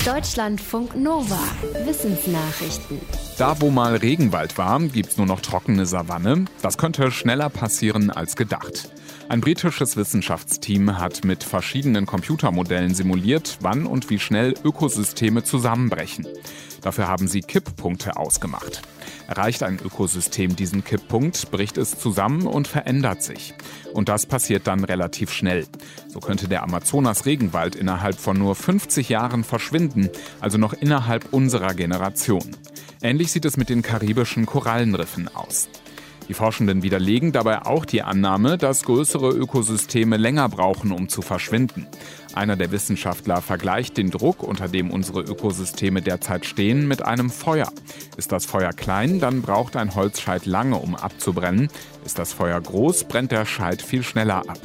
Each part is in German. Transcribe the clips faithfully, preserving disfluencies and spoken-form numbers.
Deutschlandfunk Nova. Wissensnachrichten. Da, wo mal Regenwald war, gibt's nur noch trockene Savanne. Das könnte schneller passieren als gedacht. Ein britisches Wissenschaftsteam hat mit verschiedenen Computermodellen simuliert, wann und wie schnell Ökosysteme zusammenbrechen. Dafür haben sie Kipppunkte ausgemacht. Erreicht ein Ökosystem diesen Kipppunkt, bricht es zusammen und verändert sich. Und das passiert dann relativ schnell. So könnte der Amazonas-Regenwald innerhalb von nur fünfzig Jahren verschwinden, also noch innerhalb unserer Generation. Ähnlich sieht es mit den karibischen Korallenriffen aus. Die Forschenden widerlegen dabei auch die Annahme, dass größere Ökosysteme länger brauchen, um zu verschwinden. Einer der Wissenschaftler vergleicht den Druck, unter dem unsere Ökosysteme derzeit stehen, mit einem Feuer. Ist das Feuer klein, dann braucht ein Holzscheit lange, um abzubrennen. Ist das Feuer groß, brennt der Scheit viel schneller ab.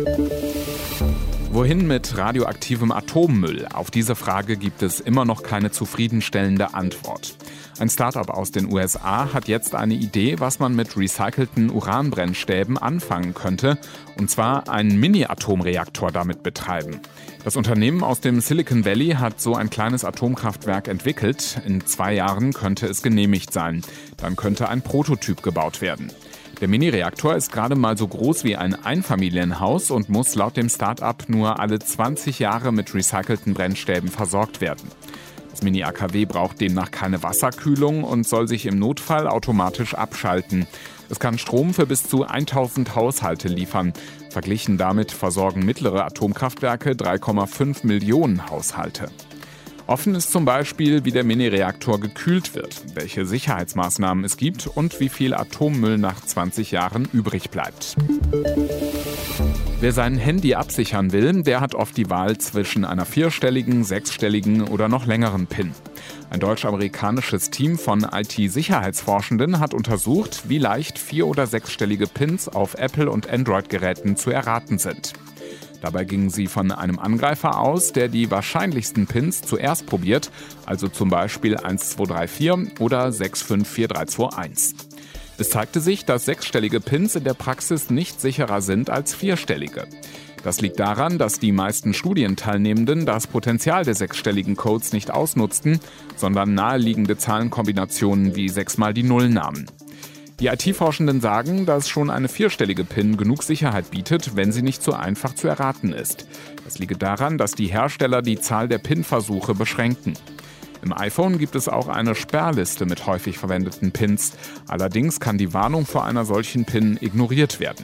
Wohin mit radioaktivem Atommüll? Auf diese Frage gibt es immer noch keine zufriedenstellende Antwort. Ein Start-up aus den U S A hat jetzt eine Idee, was man mit recycelten Uranbrennstäben anfangen könnte, und zwar einen Mini-Atomreaktor damit betreiben. Das Unternehmen aus dem Silicon Valley hat so ein kleines Atomkraftwerk entwickelt. In zwei Jahren könnte es genehmigt sein. Dann könnte ein Prototyp gebaut werden. Der Mini-Reaktor ist gerade mal so groß wie ein Einfamilienhaus und muss laut dem Start-up nur alle zwanzig Jahre mit recycelten Brennstäben versorgt werden. Das Mini-A K W braucht demnach keine Wasserkühlung und soll sich im Notfall automatisch abschalten. Es kann Strom für bis zu tausend Haushalte liefern. Verglichen damit versorgen mittlere Atomkraftwerke drei Komma fünf Millionen Haushalte. Offen ist zum Beispiel, wie der Mini-Reaktor gekühlt wird, welche Sicherheitsmaßnahmen es gibt und wie viel Atommüll nach zwanzig Jahren übrig bleibt. Wer sein Handy absichern will, der hat oft die Wahl zwischen einer vierstelligen, sechsstelligen oder noch längeren PIN. Ein deutsch-amerikanisches Team von I T-Sicherheitsforschenden hat untersucht, wie leicht vier- oder sechsstellige PINs auf Apple- und Android-Geräten zu erraten sind. Dabei gingen sie von einem Angreifer aus, der die wahrscheinlichsten Pins zuerst probiert, also zum Beispiel eins zwei drei vier oder sechs fünf vier drei zwei eins. Es zeigte sich, dass sechsstellige Pins in der Praxis nicht sicherer sind als vierstellige. Das liegt daran, dass die meisten Studienteilnehmenden das Potenzial der sechsstelligen Codes nicht ausnutzten, sondern naheliegende Zahlenkombinationen wie sechs mal die Null nahmen. Die I T-Forschenden sagen, dass schon eine vierstellige PIN genug Sicherheit bietet, wenn sie nicht so einfach zu erraten ist. Das liege daran, dass die Hersteller die Zahl der PIN-Versuche beschränken. Im iPhone gibt es auch eine Sperrliste mit häufig verwendeten Pins. Allerdings kann die Warnung vor einer solchen PIN ignoriert werden.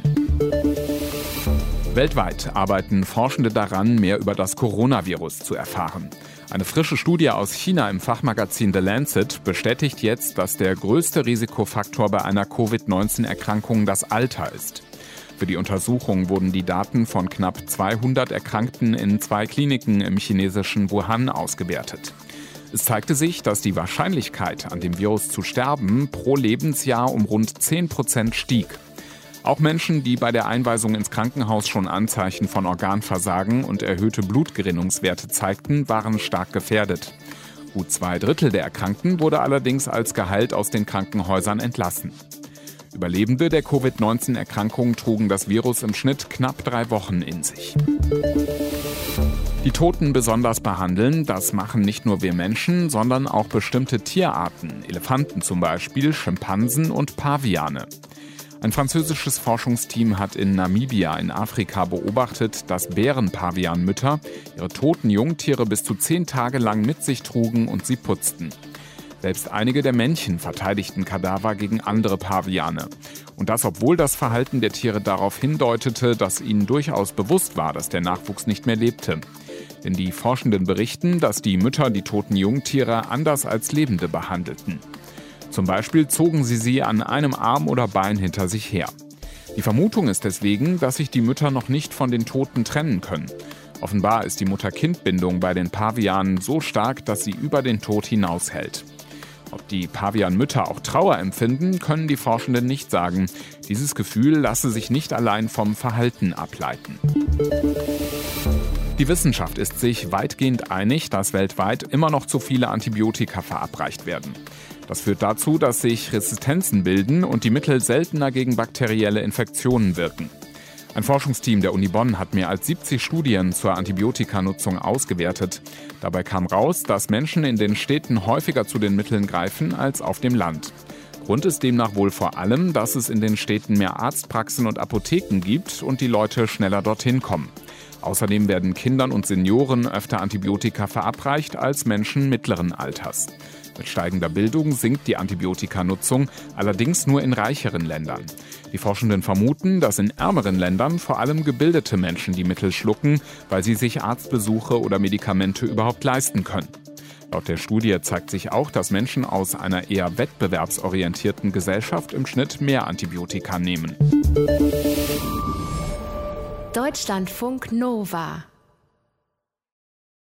Weltweit arbeiten Forschende daran, mehr über das Coronavirus zu erfahren. Eine frische Studie aus China im Fachmagazin The Lancet bestätigt jetzt, dass der größte Risikofaktor bei einer Covid neunzehn Erkrankung das Alter ist. Für die Untersuchung wurden die Daten von knapp zweihundert Erkrankten in zwei Kliniken im chinesischen Wuhan ausgewertet. Es zeigte sich, dass die Wahrscheinlichkeit, an dem Virus zu sterben, pro Lebensjahr um rund zehn Prozent stieg. Auch Menschen, die bei der Einweisung ins Krankenhaus schon Anzeichen von Organversagen und erhöhte Blutgerinnungswerte zeigten, waren stark gefährdet. Gut zwei Drittel der Erkrankten wurde allerdings als geheilt aus den Krankenhäusern entlassen. Überlebende der Covid neunzehn Erkrankung trugen das Virus im Schnitt knapp drei Wochen in sich. Die Toten besonders behandeln, das machen nicht nur wir Menschen, sondern auch bestimmte Tierarten, Elefanten zum Beispiel, Schimpansen und Paviane. Ein französisches Forschungsteam hat in Namibia in Afrika beobachtet, dass Bärenpavianmütter ihre toten Jungtiere bis zu zehn Tage lang mit sich trugen und sie putzten. Selbst einige der Männchen verteidigten Kadaver gegen andere Paviane. Und das, obwohl das Verhalten der Tiere darauf hindeutete, dass ihnen durchaus bewusst war, dass der Nachwuchs nicht mehr lebte. Denn die Forschenden berichten, dass die Mütter die toten Jungtiere anders als Lebende behandelten. Zum Beispiel zogen sie sie an einem Arm oder Bein hinter sich her. Die Vermutung ist deswegen, dass sich die Mütter noch nicht von den Toten trennen können. Offenbar ist die Mutter-Kind-Bindung bei den Pavianen so stark, dass sie über den Tod hinaushält. Ob die Pavianmütter auch Trauer empfinden, können die Forschenden nicht sagen. Dieses Gefühl lasse sich nicht allein vom Verhalten ableiten. Die Wissenschaft ist sich weitgehend einig, dass weltweit immer noch zu viele Antibiotika verabreicht werden. Das führt dazu, dass sich Resistenzen bilden und die Mittel seltener gegen bakterielle Infektionen wirken. Ein Forschungsteam der Uni Bonn hat mehr als siebzig Studien zur Antibiotikanutzung ausgewertet. Dabei kam raus, dass Menschen in den Städten häufiger zu den Mitteln greifen als auf dem Land. Grund ist demnach wohl vor allem, dass es in den Städten mehr Arztpraxen und Apotheken gibt und die Leute schneller dorthin kommen. Außerdem werden Kindern und Senioren öfter Antibiotika verabreicht als Menschen mittleren Alters. Mit steigender Bildung sinkt die Antibiotikanutzung, allerdings nur in reicheren Ländern. Die Forschenden vermuten, dass in ärmeren Ländern vor allem gebildete Menschen die Mittel schlucken, weil sie sich Arztbesuche oder Medikamente überhaupt leisten können. Laut der Studie zeigt sich auch, dass Menschen aus einer eher wettbewerbsorientierten Gesellschaft im Schnitt mehr Antibiotika nehmen. Deutschlandfunk Nova